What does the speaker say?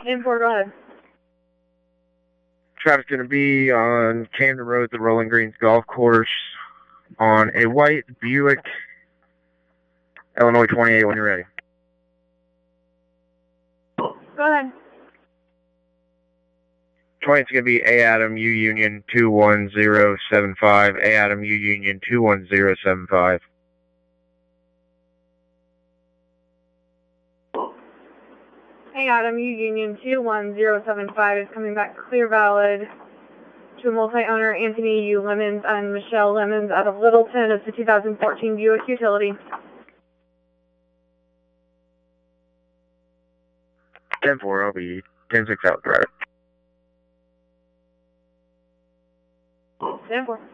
10-4, go ahead. Traffic's going to be on Camden Road, the Rolling Greens Golf Course, on a white Buick, Illinois 28, when you're ready. Go ahead. 20's going to be A Adam U Union 21075, A Adam U Union 21075. Hey Adam, U Union 21075 is coming back clear valid to multi-owner Anthony U. Lemons and Michelle Lemons out of Littleton. It's the 2014 Buick Utility. 10-4, I'll be 10-6 out, driver. 10-4.